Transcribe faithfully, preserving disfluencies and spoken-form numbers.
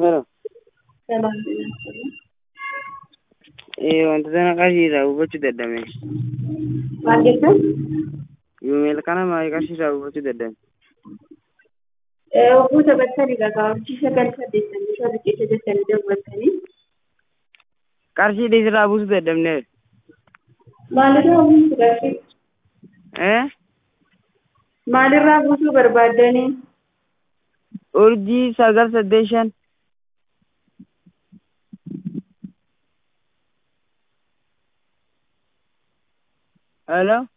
Hello. ሰላም Eh, wanta sana qarshiidhaa hubachuu dadhabe. ማለት ነው። Yuumeel kana maal qarshiidhaa hubachuu dadhabe. Obbo Tabattanii Dhagaawwachiisa galcha deessanii shorriqiisa jettanii daawwattanii Qarshii dhiisirraa buusuu dadhabne. maalirraa buusu qarshii Eh? maalirraa buusuu barbaaddanii Urjii sagal saddeet shan. Hello.